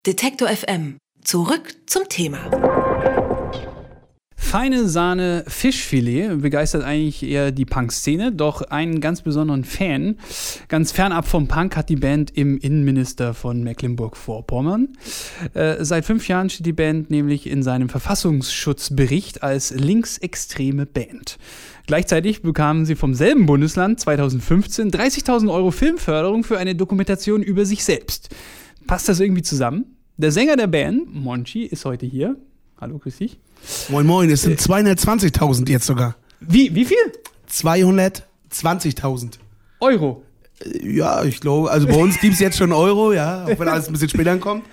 Detektor FM. Zurück zum Thema. Feine Sahne Fischfilet begeistert eigentlich eher die Punk-Szene, doch einen ganz besonderen Fan, ganz fernab vom Punk, hat die Band im Innenminister von Mecklenburg-Vorpommern. Seit 5 Jahren steht die Band nämlich in seinem Verfassungsschutzbericht als linksextreme Band. Gleichzeitig bekamen sie vom selben Bundesland 2015 30.000 Euro Filmförderung für eine Dokumentation über sich selbst. Passt das irgendwie zusammen? Der Sänger der Band, Monchi, ist heute hier. Hallo, grüß dich. Moin moin, es sind 220.000 jetzt sogar. Wie viel? 220.000 Euro. Ja, ich glaube, also bei uns gibt es jetzt schon Euro, ja, auch wenn alles ein bisschen später kommt.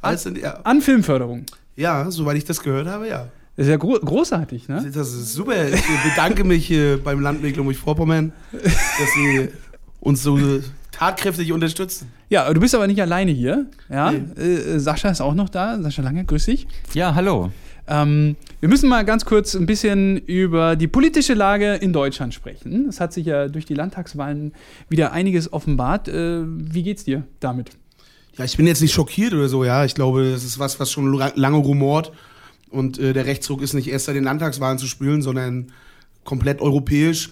An Filmförderung. Ja, soweit ich das gehört habe, ja. Das ist ja großartig, ne? Das ist super. Ich bedanke mich beim Land Mecklenburg-Vorpommern, dass sie uns so tatkräftig unterstützen. Ja, du bist aber nicht alleine hier. Ja? Nee. Sascha ist auch noch da. Sascha Lange, grüß dich. Ja, hallo. Wir müssen mal ganz kurz ein bisschen über die politische Lage in Deutschland sprechen. Es hat sich ja durch die Landtagswahlen wieder einiges offenbart. Wie geht's dir damit? Ja, ich bin jetzt nicht schockiert oder so, ja. Ich glaube, das ist was schon lange rumort. Und der Rechtsruck ist nicht erst seit den Landtagswahlen zu spüren, sondern komplett europäisch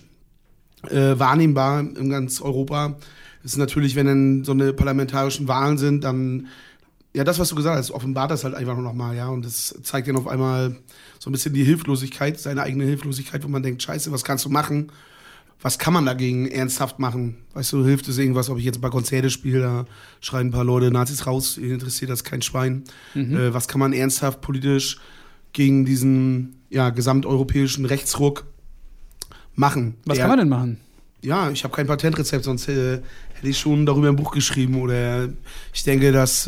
wahrnehmbar in ganz Europa. Das ist natürlich, wenn dann so eine parlamentarischen Wahlen sind, dann, ja, das, was du gesagt hast, offenbart das halt einfach nur nochmal, ja. Und das zeigt dann auf einmal so ein bisschen die Hilflosigkeit, seine eigene Hilflosigkeit, wo man denkt, scheiße, was kannst du machen? Was kann man dagegen ernsthaft machen? Weißt du, hilft es irgendwas, ob ich jetzt ein paar Konzerte spiele, da schreien ein paar Leute Nazis raus, interessiert das kein Schwein. Was kann man ernsthaft politisch gegen diesen, ja, gesamteuropäischen Rechtsruck machen? Was kann man denn machen? Ja, ich habe kein Patentrezept, sonst hätte ich schon darüber ein Buch geschrieben. Oder ich denke, dass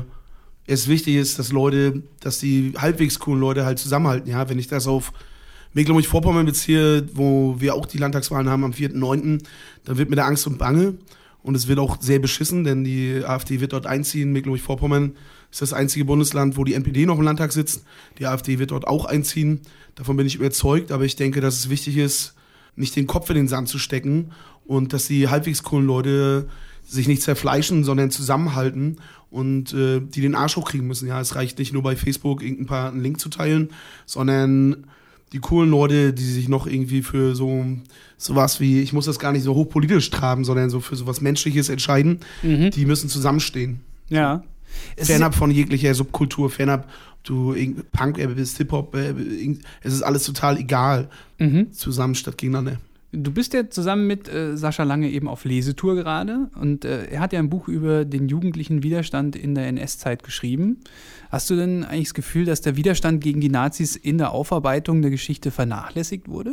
es wichtig ist, dass die halbwegs coolen Leute halt zusammenhalten. Ja, wenn ich das auf Mecklenburg-Vorpommern beziehe, wo wir auch die Landtagswahlen haben am 4.9., dann wird mir da Angst und Bange. Und es wird auch sehr beschissen, denn die AfD wird dort einziehen. Mecklenburg-Vorpommern ist das einzige Bundesland, wo die NPD noch im Landtag sitzt. Die AfD wird dort auch einziehen. Davon bin ich überzeugt. Aber ich denke, dass es wichtig ist, nicht den Kopf in den Sand zu stecken und dass die halbwegs coolen Leute sich nicht zerfleischen, sondern zusammenhalten und die den Arsch hochkriegen müssen. Ja, es reicht nicht nur bei Facebook einen Link zu teilen, sondern die coolen Leute, die sich noch irgendwie für sowas wie, ich muss das gar nicht so hochpolitisch traben, sondern so für sowas Menschliches entscheiden, die müssen zusammenstehen. Ja. Fernab von jeglicher Subkultur, fernab du Punk bist, Hip-Hop, es ist alles total egal. Zusammen statt gegeneinander. Du bist ja zusammen mit Sascha Lange eben auf Lesetour gerade und er hat ja ein Buch über den jugendlichen Widerstand in der NS-Zeit geschrieben. Hast du denn eigentlich das Gefühl, dass der Widerstand gegen die Nazis in der Aufarbeitung der Geschichte vernachlässigt wurde?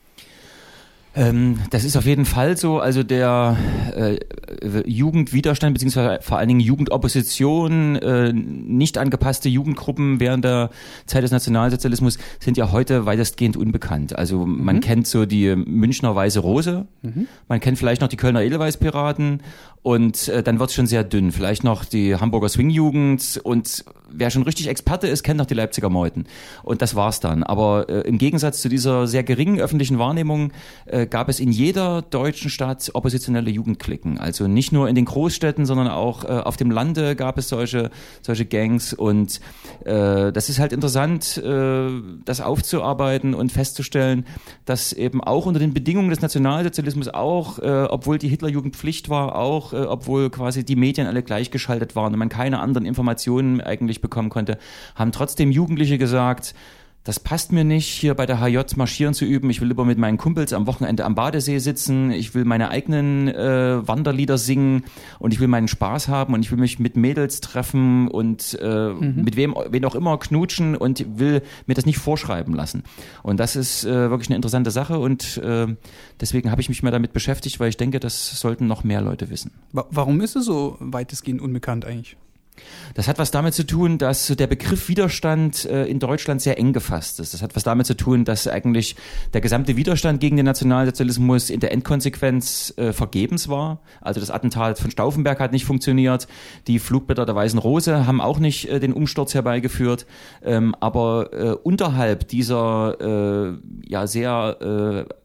Das ist auf jeden Fall so. Also der Jugendwiderstand beziehungsweise vor allen Dingen Jugendopposition, nicht angepasste Jugendgruppen während der Zeit des Nationalsozialismus sind ja heute weitestgehend unbekannt. Also man kennt so die Münchner Weiße Rose, man kennt vielleicht noch die Kölner Edelweiß-Piraten und dann wird's schon sehr dünn. Vielleicht noch die Hamburger Swing-Jugend und wer schon richtig Experte ist, kennt noch die Leipziger Meuten. Und das war's dann. Aber im Gegensatz zu dieser sehr geringen öffentlichen Wahrnehmung gab es in jeder deutschen Stadt oppositionelle Jugendklicken. Also nicht nur in den Großstädten, sondern auch auf dem Lande gab es solche Gangs. Und das ist halt interessant, das aufzuarbeiten und festzustellen, dass eben auch unter den Bedingungen des Nationalsozialismus auch, obwohl die Hitlerjugend Pflicht war, auch obwohl quasi die Medien alle gleichgeschaltet waren und man keine anderen Informationen eigentlich bekommen konnte, haben trotzdem Jugendliche gesagt, das passt mir nicht, hier bei der HJ marschieren zu üben. Ich will lieber mit meinen Kumpels am Wochenende am Badesee sitzen. Ich will meine eigenen Wanderlieder singen und ich will meinen Spaß haben und ich will mich mit Mädels treffen und mit wen auch immer knutschen und will mir das nicht vorschreiben lassen. Und das ist wirklich eine interessante Sache und deswegen habe ich mich mal damit beschäftigt, weil ich denke, das sollten noch mehr Leute wissen. Warum ist es so weitestgehend unbekannt eigentlich? Das hat was damit zu tun, dass der Begriff Widerstand in Deutschland sehr eng gefasst ist. Das hat was damit zu tun, dass eigentlich der gesamte Widerstand gegen den Nationalsozialismus in der Endkonsequenz vergebens war. Also das Attentat von Stauffenberg hat nicht funktioniert, die Flugblätter der Weißen Rose haben auch nicht den Umsturz herbeigeführt. Aber unterhalb dieser sehr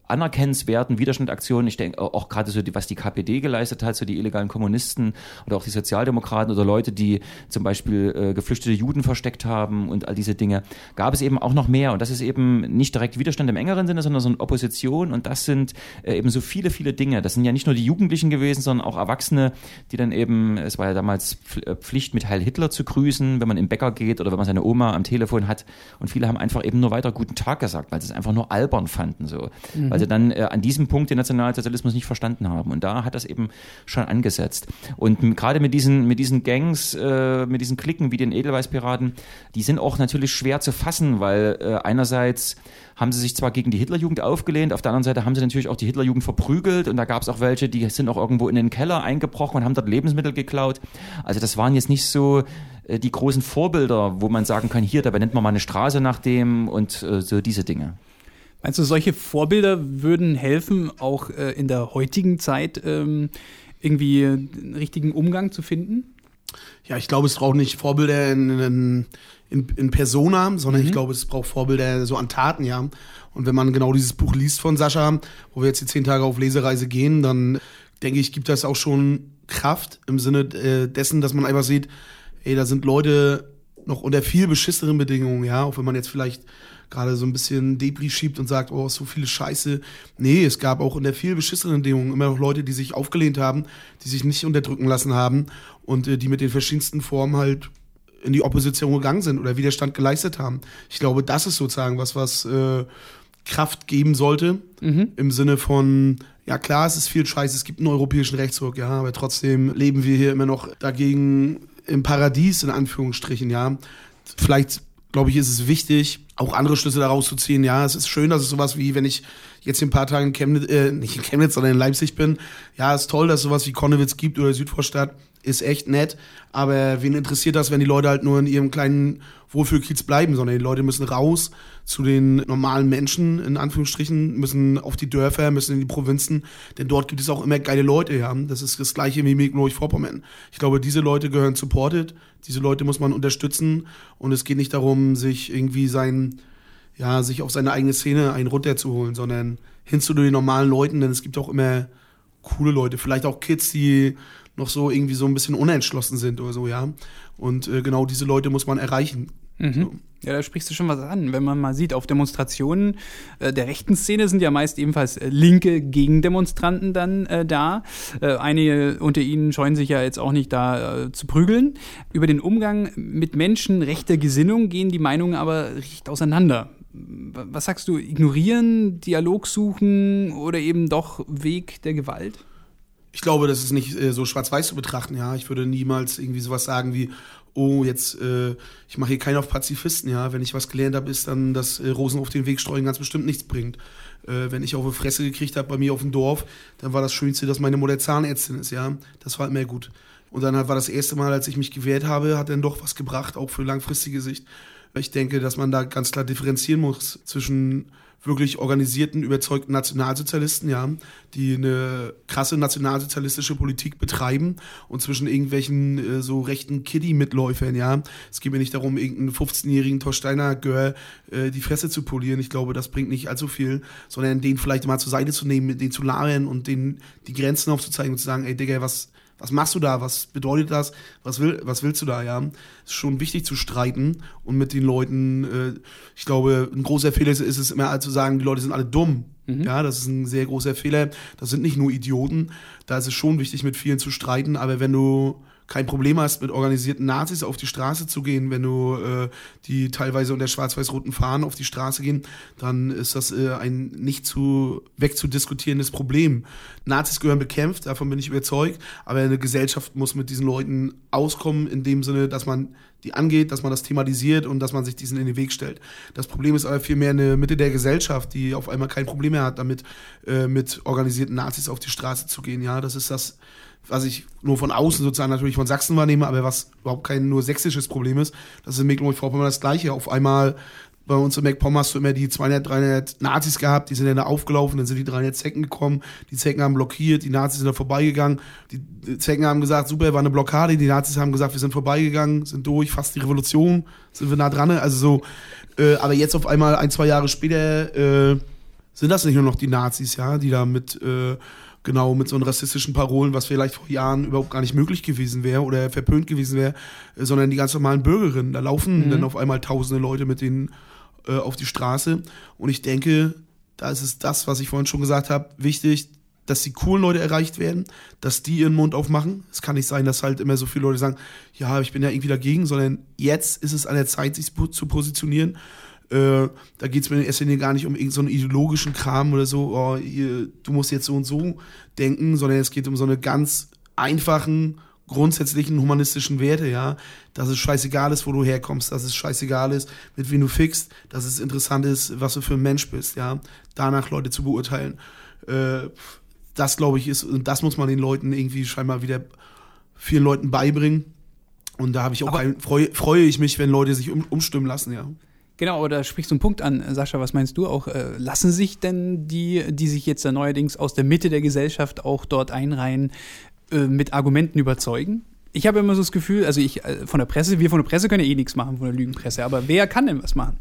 anerkennenswerten Widerstandsaktionen. Ich denke auch gerade so, was die KPD geleistet hat, so die illegalen Kommunisten oder auch die Sozialdemokraten oder Leute, die zum Beispiel geflüchtete Juden versteckt haben und all diese Dinge, gab es eben auch noch mehr. Und das ist eben nicht direkt Widerstand im engeren Sinne, sondern so eine Opposition. Und das sind eben so viele, viele Dinge. Das sind ja nicht nur die Jugendlichen gewesen, sondern auch Erwachsene, die dann eben, es war ja damals Pflicht, mit Heil Hitler zu grüßen, wenn man im Bäcker geht oder wenn man seine Oma am Telefon hat. Und viele haben einfach eben nur weiter guten Tag gesagt, weil sie es einfach nur albern fanden, so. Weil sie dann an diesem Punkt den Nationalsozialismus nicht verstanden haben. Und da hat das eben schon angesetzt. Und gerade mit diesen Gangs, mit diesen Cliquen wie den Edelweiß-Piraten, die sind auch natürlich schwer zu fassen, weil einerseits haben sie sich zwar gegen die Hitlerjugend aufgelehnt, auf der anderen Seite haben sie natürlich auch die Hitlerjugend verprügelt und da gab es auch welche, die sind auch irgendwo in den Keller eingebrochen und haben dort Lebensmittel geklaut. Also das waren jetzt nicht so die großen Vorbilder, wo man sagen kann, hier, da benennt man mal eine Straße nach dem und so diese Dinge. Meinst du, solche Vorbilder würden helfen, auch in der heutigen Zeit irgendwie einen richtigen Umgang zu finden? Ja, ich glaube, es braucht nicht Vorbilder in Persona, sondern ich glaube, es braucht Vorbilder so an Taten, ja. Und wenn man genau dieses Buch liest von Sascha, wo wir jetzt die 10 Tage auf Lesereise gehen, dann denke ich, gibt das auch schon Kraft im Sinne dessen, dass man einfach sieht, ey, da sind Leute noch unter viel beschisseneren Bedingungen, ja, auch wenn man jetzt vielleicht gerade so ein bisschen Debris schiebt und sagt, oh, so viele Scheiße. Nee, es gab auch unter viel beschisseneren Bedingungen immer noch Leute, die sich aufgelehnt haben, die sich nicht unterdrücken lassen haben und die mit den verschiedensten Formen halt in die Opposition gegangen sind oder Widerstand geleistet haben. Ich glaube, das ist sozusagen was Kraft geben sollte, im Sinne von, ja klar, es ist viel Scheiße, es gibt einen europäischen Rechtsruck, ja, aber trotzdem leben wir hier immer noch dagegen im Paradies, in Anführungsstrichen, ja. Vielleicht, glaube ich, ist es wichtig, auch andere Schlüsse daraus zu ziehen. Ja, es ist schön, dass es sowas wie, wenn ich jetzt in ein paar Tagen in Chemnitz, nicht in Chemnitz, sondern in Leipzig bin. Ja, es ist toll, dass es sowas wie Konnewitz gibt oder Südvorstadt. Ist echt nett. Aber wen interessiert das, wenn die Leute halt nur in ihrem kleinen Wohlfühlkiez bleiben, sondern die Leute müssen raus zu den normalen Menschen, in Anführungsstrichen, müssen auf die Dörfer, müssen in die Provinzen, denn dort gibt es auch immer geile Leute, ja. Das ist das Gleiche wie Mecklenburg-Vorpommern. Ich glaube, diese Leute gehören supported, diese Leute muss man unterstützen und es geht nicht darum, sich irgendwie sich auf seine eigene Szene einen runterzuholen, sondern hin zu den normalen Leuten, denn es gibt auch immer coole Leute, vielleicht auch Kids, die noch so irgendwie so ein bisschen unentschlossen sind oder so, ja. Und genau diese Leute muss man erreichen. So. Ja, da sprichst du schon was an. Wenn man mal sieht, auf Demonstrationen der rechten Szene sind ja meist ebenfalls linke Gegendemonstranten dann da. Einige unter ihnen scheuen sich ja jetzt auch nicht da zu prügeln. Über den Umgang mit Menschen rechter Gesinnung gehen die Meinungen aber recht auseinander. Was sagst du, ignorieren, Dialog suchen oder eben doch Weg der Gewalt? Ich glaube, das ist nicht so schwarz-weiß zu betrachten, ja. Ich würde niemals irgendwie sowas sagen wie, oh, jetzt, ich mache hier keinen auf Pazifisten, ja. Wenn ich was gelernt habe, ist dann, dass Rosen auf den Weg streuen ganz bestimmt nichts bringt. Wenn ich auf die Fresse gekriegt habe bei mir auf dem Dorf, dann war das Schönste, dass meine Mutter Zahnärztin ist, ja. Das war immer gut. Und dann war das erste Mal, als ich mich gewehrt habe, hat dann doch was gebracht, auch für langfristige Sicht. Ich denke, dass man da ganz klar differenzieren muss zwischen wirklich organisierten, überzeugten Nationalsozialisten, ja, die eine krasse nationalsozialistische Politik betreiben und zwischen irgendwelchen so rechten Kiddie-Mitläufern, ja. Es geht mir nicht darum, irgendeinen 15-jährigen Torsteiner Girl die Fresse zu polieren. Ich glaube, das bringt nicht allzu viel, sondern den vielleicht mal zur Seite zu nehmen, mit denen zu labern und denen die Grenzen aufzuzeigen und zu sagen, ey Digga, was machst du da? Was bedeutet das? Was willst du da, ja? Es ist schon wichtig zu streiten und mit den Leuten, ich glaube, ein großer Fehler ist es immer zu sagen, die Leute sind alle dumm. Ja, das ist ein sehr großer Fehler. Das sind nicht nur Idioten. Da ist es schon wichtig, mit vielen zu streiten. Aber wenn du kein Problem hast, mit organisierten Nazis auf die Straße zu gehen, wenn du die teilweise unter schwarz-weiß-roten Fahnen auf die Straße gehen, dann ist das ein nicht wegzudiskutierendes Problem. Nazis gehören bekämpft, davon bin ich überzeugt, aber eine Gesellschaft muss mit diesen Leuten auskommen, in dem Sinne, dass man die angeht, dass man das thematisiert und dass man sich diesen in den Weg stellt. Das Problem ist aber vielmehr eine Mitte der Gesellschaft, die auf einmal kein Problem mehr hat, damit mit organisierten Nazis auf die Straße zu gehen. Ja, das ist das, was ich nur von außen sozusagen natürlich von Sachsen wahrnehme, aber was überhaupt kein nur sächsisches Problem ist. Das ist in Mecklenburg-Vorpommern das Gleiche. Auf einmal bei uns in MacPom hast du immer die 200, 300 Nazis gehabt, die sind dann da aufgelaufen, dann sind die 300 Zecken gekommen, die Zecken haben blockiert, die Nazis sind da vorbeigegangen, die Zecken haben gesagt, super, war eine Blockade, die Nazis haben gesagt, wir sind vorbeigegangen, sind durch, fast die Revolution, sind wir nah dran, also so, aber jetzt auf einmal 1-2 Jahre später sind das nicht nur noch die Nazis, ja, die da mit so einen rassistischen Parolen, was vielleicht vor Jahren überhaupt gar nicht möglich gewesen wäre oder verpönt gewesen wäre, sondern die ganz normalen Bürgerinnen. Da laufen dann auf einmal tausende Leute mit denen auf die Straße. Und ich denke, da ist es das, was ich vorhin schon gesagt habe, wichtig, dass die coolen Leute erreicht werden, dass die ihren Mund aufmachen. Es kann nicht sein, dass halt immer so viele Leute sagen, ja, ich bin ja irgendwie dagegen, sondern jetzt ist es an der Zeit, sich zu positionieren. Da geht es mir in erster Linie gar nicht um irgendeinen ideologischen Kram oder so, du musst jetzt so und so denken, sondern es geht um so eine ganz einfachen, grundsätzlichen humanistischen Werte, ja, dass es scheißegal ist, wo du herkommst, dass es scheißegal ist, mit wem du fickst, dass es interessant ist, was du für ein Mensch bist, ja, danach Leute zu beurteilen. Das, glaube ich, ist, und das muss man den Leuten irgendwie scheinbar wieder vielen Leuten beibringen. Und da habe ich auch freue ich mich, wenn Leute sich umstimmen lassen, ja. Genau, aber da sprichst du einen Punkt an, Sascha, was meinst du auch? Lassen sich denn die sich jetzt da neuerdings aus der Mitte der Gesellschaft auch dort einreihen, mit Argumenten überzeugen? Ich habe immer so das Gefühl, also wir von der Presse können ja eh nichts machen, von der Lügenpresse, aber wer kann denn was machen?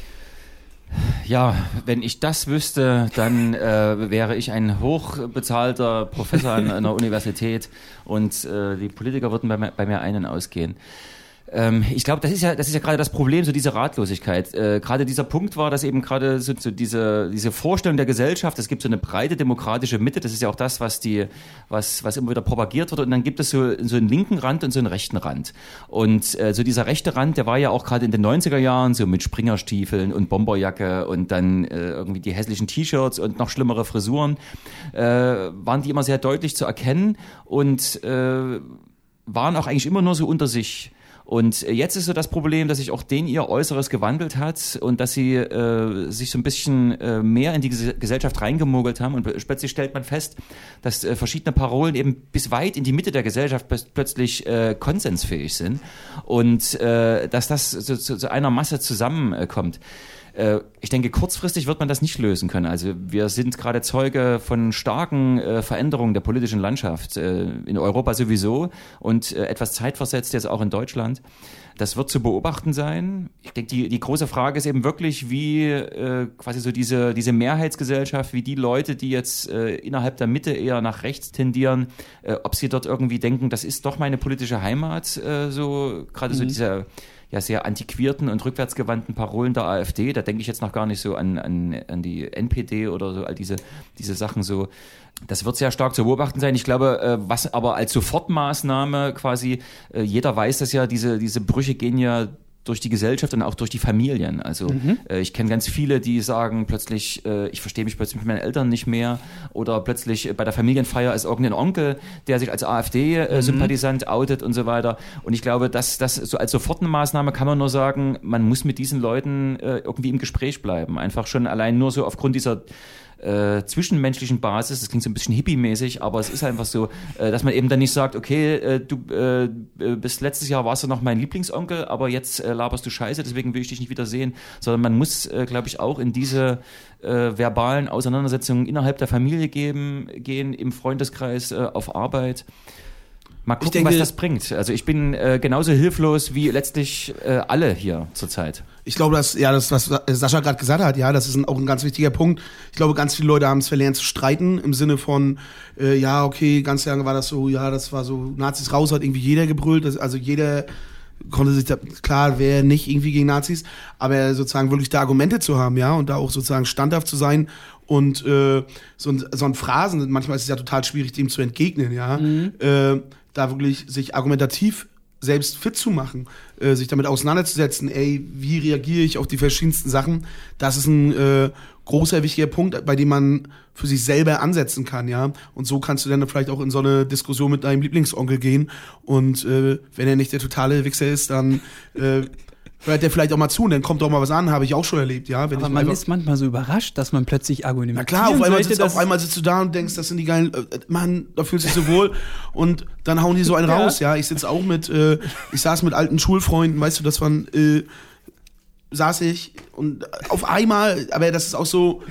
Ja, wenn ich das wüsste, dann wäre ich ein hochbezahlter Professor an einer Universität und die Politiker würden bei mir ein- und ausgehen. Ich glaube, das ist ja gerade das Problem, so diese Ratlosigkeit. Gerade dieser Punkt war, dass eben gerade so diese Vorstellung der Gesellschaft, es gibt so eine breite demokratische Mitte, das ist ja auch das, was immer wieder propagiert wird, und dann gibt es so einen linken Rand und so einen rechten Rand. Und so dieser rechte Rand, der war ja auch gerade in den 90er Jahren so mit Springerstiefeln und Bomberjacke und dann irgendwie die hässlichen T-Shirts und noch schlimmere Frisuren, waren die immer sehr deutlich zu erkennen und waren auch eigentlich immer nur so unter sich. Und jetzt ist so das Problem, dass sich auch ihr Äußeres gewandelt hat und dass sie sich so ein bisschen mehr in die Gesellschaft reingemogelt haben, und plötzlich stellt man fest, dass verschiedene Parolen eben bis weit in die Mitte der Gesellschaft plötzlich konsensfähig sind und dass das zu einer Masse zusammenkommt. Ich denke, kurzfristig wird man das nicht lösen können. Also wir sind gerade Zeuge von starken Veränderungen der politischen Landschaft, in Europa sowieso und etwas zeitversetzt jetzt auch in Deutschland. Das wird zu beobachten sein. Ich denke, die große Frage ist eben wirklich, wie quasi so diese Mehrheitsgesellschaft, wie die Leute, die jetzt innerhalb der Mitte eher nach rechts tendieren, ob sie dort irgendwie denken, das ist doch meine politische Heimat, so diese sehr antiquierten und rückwärtsgewandten Parolen der AfD. Da denke ich jetzt noch gar nicht so an die NPD oder so, all diese Sachen so. Das wird sehr stark zu beobachten sein. Ich glaube, was aber als Sofortmaßnahme quasi, jeder weiß das ja, diese Brüche gehen ja durch die Gesellschaft und auch durch die Familien. Also ich kenne ganz viele, die sagen plötzlich, ich verstehe mich plötzlich mit meinen Eltern nicht mehr, oder plötzlich bei der Familienfeier ist irgendein Onkel, der sich als AfD-Sympathisant outet und so weiter. Und ich glaube, dass das so als Sofortmaßnahme kann man nur sagen, man muss mit diesen Leuten irgendwie im Gespräch bleiben. Einfach schon allein nur so aufgrund dieser zwischenmenschlichen Basis, das klingt so ein bisschen hippie-mäßig, aber es ist einfach so, dass man eben dann nicht sagt, okay, du bis letztes Jahr warst du noch mein Lieblingsonkel, aber jetzt laberst du Scheiße, deswegen will ich dich nicht wiedersehen, sondern man muss, glaube ich, auch in diese verbalen Auseinandersetzungen innerhalb der Familie gehen, im Freundeskreis, auf Arbeit. Mal gucken, was das bringt. Also ich bin genauso hilflos wie letztlich alle hier zurzeit. Ich glaube, das, was Sascha gerade gesagt hat, ja, das ist auch ein ganz wichtiger Punkt. Ich glaube, ganz viele Leute haben es verlernt zu streiten, im Sinne von, ganz lange war das so, das war so, Nazis raus, hat irgendwie jeder gebrüllt, also jeder konnte sich da, klar, wer nicht irgendwie gegen Nazis, aber sozusagen wirklich da Argumente zu haben, ja, und da auch sozusagen standhaft zu sein und so ein Phrasen, manchmal ist es ja total schwierig, dem zu entgegnen, ja, da wirklich sich argumentativ selbst fit zu machen, sich damit auseinanderzusetzen, wie reagiere ich auf die verschiedensten Sachen, das ist ein großer, wichtiger Punkt, bei dem man für sich selber ansetzen kann, ja, und so kannst du dann vielleicht auch in so eine Diskussion mit deinem Lieblingsonkel gehen und wenn er nicht der totale Wichser ist, dann hört der vielleicht auch mal zu und dann kommt doch mal was an, habe ich auch schon erlebt, ja. Aber man ist manchmal so überrascht, dass man plötzlich argumentiert. Na klar, auf einmal sitzt du da und denkst, das sind die geilen, Mann, da fühlst du dich so wohl und dann hauen die so einen raus, ja. Ich sitze auch ich saß mit alten Schulfreunden, weißt du, das waren, saß ich und auf einmal, aber das ist auch so,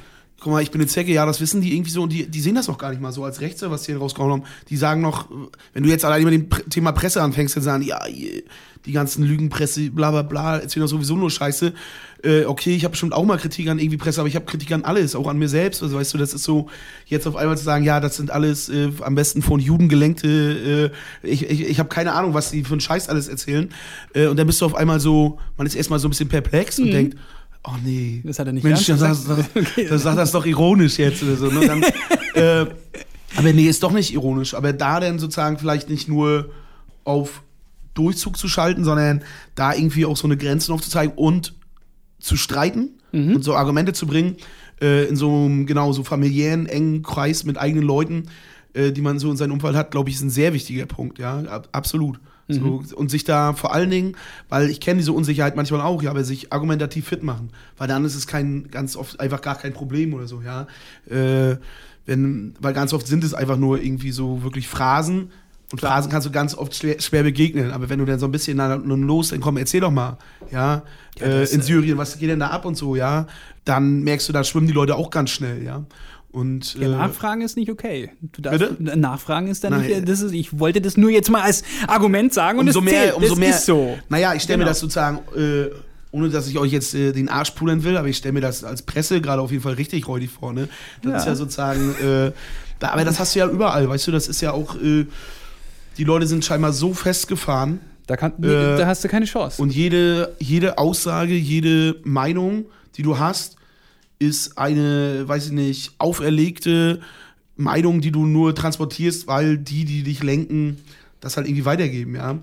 guck mal, ich bin eine Zecke, ja, das wissen die irgendwie so und die sehen das auch gar nicht mal so als Rechtser, was die rausgehauen haben. Die sagen noch, wenn du jetzt allein mit dem Thema Presse anfängst, dann sagen, ja, die ganzen Lügenpresse, bla bla bla, erzählen doch sowieso nur Scheiße. Okay, ich habe bestimmt auch mal Kritik an irgendwie Presse, aber ich habe Kritik an alles, auch an mir selbst. Also weißt du, das ist so, jetzt auf einmal zu sagen, ja, das sind alles am besten von Juden gelenkte, ich habe keine Ahnung, was die für einen Scheiß alles erzählen. Und dann bist du auf einmal so, man ist erstmal so ein bisschen perplex und denkt, oh nee, Das hat er nicht Mensch, ernst das sagt das doch ironisch jetzt oder so. Ne? Dann, aber nee, ist doch nicht ironisch. Aber da dann sozusagen vielleicht nicht nur auf Durchzug zu schalten, sondern da irgendwie auch so eine Grenze aufzuzeigen und zu streiten und so Argumente zu bringen in so einem, genau, so familiären, engen Kreis mit eigenen Leuten, die man so in seinem Umfeld hat, glaube ich, ist ein sehr wichtiger Punkt, ja, absolut. So, und sich da vor allen Dingen, weil ich kenne diese Unsicherheit manchmal auch, ja, aber sich argumentativ fit machen, weil dann ist es ganz oft einfach gar kein Problem oder so, ja. Weil ganz oft sind es einfach nur irgendwie so wirklich Phrasen und Phrasen kannst du ganz oft schwer begegnen, aber wenn du dann so ein bisschen los, dann komm, erzähl doch mal, ja, in Syrien, was geht denn da ab und so, ja, dann merkst du, da schwimmen die Leute auch ganz schnell, ja. Und, Nachfragen ist nicht okay. Du darfst, Nachfragen ist dann nicht, ich wollte das nur jetzt mal als Argument sagen und umso mehr, ist so. Naja, ich stelle mir das sozusagen, ohne dass ich euch jetzt den Arsch pudern will, aber ich stelle mir das als Presse gerade auf jeden Fall richtig räudig vor, ne? Das ist ja sozusagen, aber das hast du ja überall, weißt du, das ist ja auch, die Leute sind scheinbar so festgefahren. Da hast du keine Chance. Und jede Aussage, jede Meinung, die du hast, ist eine, weiß ich nicht, auferlegte Meinung, die du nur transportierst, weil die dich lenken, das halt irgendwie weitergeben, ja.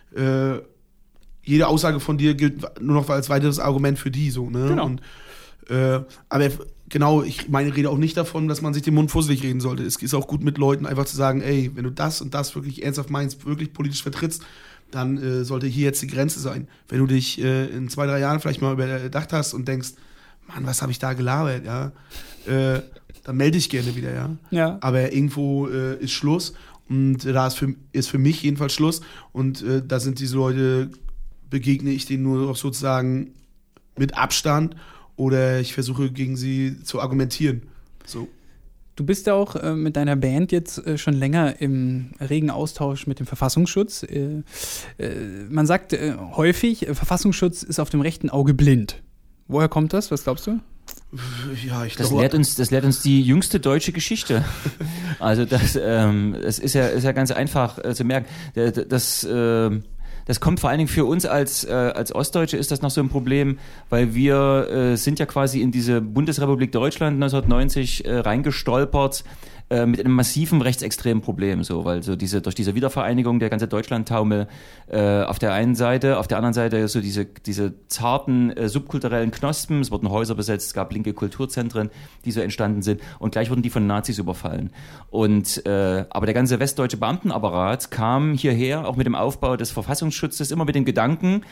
Jede Aussage von dir gilt nur noch als weiteres Argument für die, so, ne? Genau. Und, aber genau, ich rede auch nicht davon, dass man sich den Mund fusselig reden sollte. Es ist auch gut mit Leuten einfach zu sagen, ey, wenn du das und das wirklich ernsthaft meinst, wirklich politisch vertrittst, dann sollte hier jetzt die Grenze sein. Wenn du dich in 2-3 Jahren vielleicht mal überdacht hast und denkst, Mann, was habe ich da gelabert, ja, dann melde ich gerne wieder, ja. Ja. Aber irgendwo ist Schluss und da ist für mich jedenfalls Schluss und da sind diese Leute, begegne ich denen nur noch sozusagen mit Abstand oder ich versuche gegen sie zu argumentieren, so. Du bist ja auch mit deiner Band jetzt schon länger im regen Austausch mit dem Verfassungsschutz. Man sagt häufig, Verfassungsschutz ist auf dem rechten Auge blind. Woher kommt das? Was glaubst du? Ja, ich das glaube, lehrt uns die jüngste deutsche Geschichte. Also das ist ja ganz einfach zu merken. Das kommt vor allen Dingen für uns als Ostdeutsche ist das noch so ein Problem, weil wir sind ja quasi in diese Bundesrepublik Deutschland 1990 reingestolpert mit einem massiven rechtsextremen Problem, so, weil so durch diese Wiedervereinigung der ganze Deutschlandtaumel auf der einen Seite, auf der anderen Seite so diese zarten subkulturellen Knospen, es wurden Häuser besetzt, es gab linke Kulturzentren, die so entstanden sind und gleich wurden die von Nazis überfallen. Und aber der ganze westdeutsche Beamtenapparat kam hierher, auch mit dem Aufbau des Verfassungsschutzes, immer mit dem Gedanken,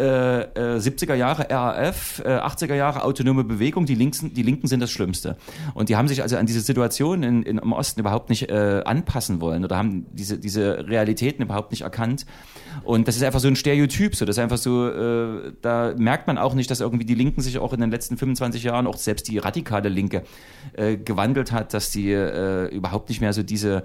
70er Jahre RAF, 80er Jahre autonome Bewegung, die Linken sind das Schlimmste. Und die haben sich also an diese Situation im Osten überhaupt nicht anpassen wollen oder haben diese Realitäten überhaupt nicht erkannt. Und das ist einfach so ein Stereotyp, so das ist einfach so, da merkt man auch nicht, dass irgendwie die Linken sich auch in den letzten 25 Jahren, auch selbst die radikale Linke, gewandelt hat, dass die überhaupt nicht mehr so diese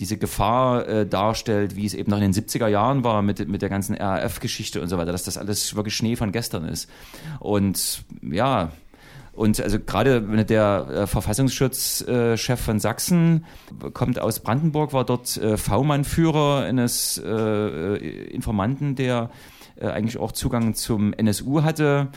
Gefahr darstellt, wie es eben noch in den 70er Jahren war mit der ganzen RAF-Geschichte und so weiter, dass das alles wirklich Schnee von gestern ist. Und ja, und also gerade der Verfassungsschutzchef von Sachsen kommt aus Brandenburg, war dort V-Mann-Führer eines Informanten, der eigentlich auch Zugang zum NSU hatte.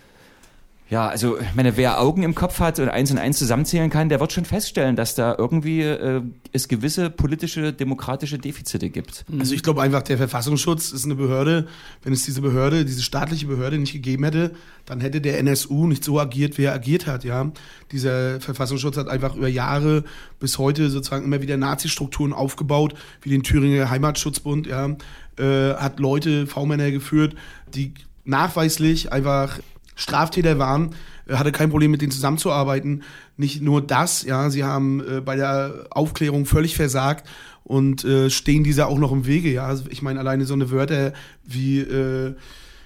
Ja, also ich meine, wer Augen im Kopf hat und eins zusammenzählen kann, der wird schon feststellen, dass da irgendwie es gewisse politische, demokratische Defizite gibt. Also ich glaube einfach, der Verfassungsschutz ist eine Behörde. Wenn es diese staatliche Behörde nicht gegeben hätte, dann hätte der NSU nicht so agiert, wie er agiert hat. Ja, dieser Verfassungsschutz hat einfach über Jahre bis heute sozusagen immer wieder Nazi-Strukturen aufgebaut, wie den Thüringer Heimatschutzbund. Ja, hat Leute, V-Männer geführt, die nachweislich einfach Straftäter waren, hatte kein Problem mit denen zusammenzuarbeiten. Nicht nur das, ja, sie haben bei der Aufklärung völlig versagt und stehen dieser auch noch im Wege, ja. Also ich meine, alleine so eine Wörter wie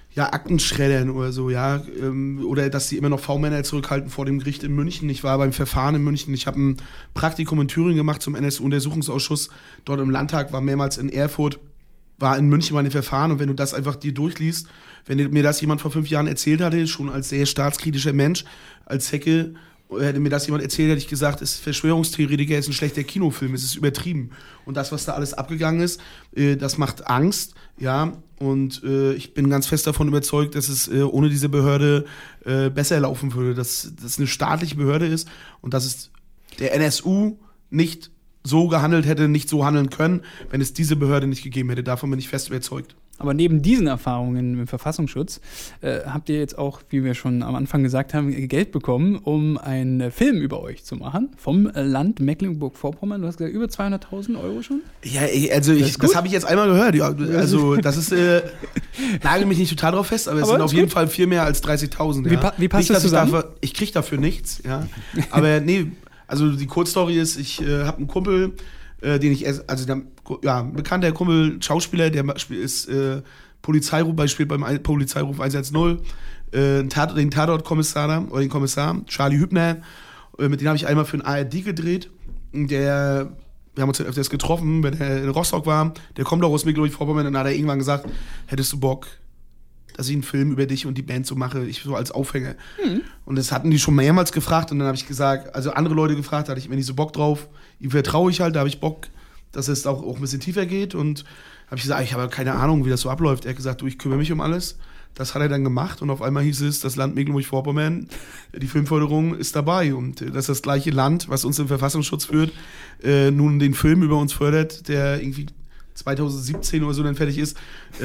Akten schreddern oder so, ja. Oder dass sie immer noch V-Männer zurückhalten vor dem Gericht in München. Ich war beim Verfahren in München. Ich habe ein Praktikum in Thüringen gemacht zum NSU-Untersuchungsausschuss. Dort im Landtag, war mehrmals in Erfurt, war in München meine Verfahren. Und wenn du das einfach dir durchliest, wenn mir das jemand vor 5 Jahren erzählt hatte, schon als sehr staatskritischer Mensch, als Hecke, hätte mir das jemand erzählt, hätte ich gesagt, ist Verschwörungstheoretiker, ist ein schlechter Kinofilm, es ist übertrieben. Und das, was da alles abgegangen ist, das macht Angst, ja. Und ich bin ganz fest davon überzeugt, dass es ohne diese Behörde besser laufen würde, dass das eine staatliche Behörde ist und dass es der NSU nicht so gehandelt hätte, nicht so handeln können, wenn es diese Behörde nicht gegeben hätte. Davon bin ich fest überzeugt. Aber neben diesen Erfahrungen im Verfassungsschutz habt ihr jetzt auch, wie wir schon am Anfang gesagt haben, Geld bekommen, um einen Film über euch zu machen, vom Land Mecklenburg-Vorpommern. Du hast gesagt, über 200.000 Euro schon? Ja, also das habe ich jetzt einmal gehört. Ja, also das ist, nagel mich nicht total drauf fest, aber es sind auf jeden Fall viel mehr als 30.000. Ja. Wie passt das zusammen? Ich kriege dafür nichts, ja. Aber nee, also die Kurzstory ist, ich habe einen Kumpel, den ich, ein bekannter Kumpel, Schauspieler, der ist Polizeiruf, spielt beim Polizeiruf 110, den Tatortkommissar oder den Kommissar, Charlie Hübner, mit dem habe ich einmal für ein ARD gedreht. Wir haben uns öfters getroffen, wenn er in Rostock war, der kommt auch aus Mecklenburg-Vorpommern, und dann hat er irgendwann gesagt, hättest du Bock, dass ich einen Film über dich und die Band so mache, ich so als Aufhänger. Und das hatten die schon mehrmals gefragt und dann habe ich gesagt, also andere Leute gefragt, da hatte ich mir nicht so Bock drauf, ihm vertraue ich halt, da habe ich Bock, dass es auch ein bisschen tiefer geht und habe ich gesagt, ich habe keine Ahnung, wie das so abläuft. Er hat gesagt, du, ich kümmere mich um alles. Das hat er dann gemacht und auf einmal hieß es, das Land Mecklenburg-Vorpommern, die Filmförderung ist dabei und das ist das gleiche Land, was uns im Verfassungsschutz führt, nun den Film über uns fördert, der irgendwie 2017 oder so dann fertig ist.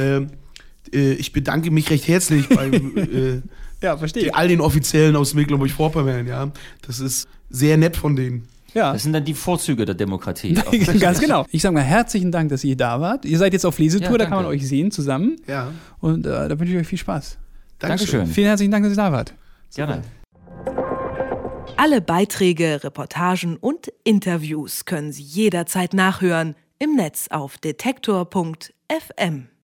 Ich bedanke mich recht herzlich bei ja, verstehe. All den Offiziellen aus Mecklenburg-Vorpommern. Ja. Das ist sehr nett von denen. Ja. Das sind dann die Vorzüge der Demokratie. Ganz genau. Ich sage mal herzlichen Dank, dass ihr da wart. Ihr seid jetzt auf Lesetour, ja, da kann man euch sehen zusammen. Ja. Und da wünsche ich euch viel Spaß. Dankeschön. Vielen herzlichen Dank, dass ihr da wart. Gerne. Alle Beiträge, Reportagen und Interviews können Sie jederzeit nachhören im Netz auf detektor.fm.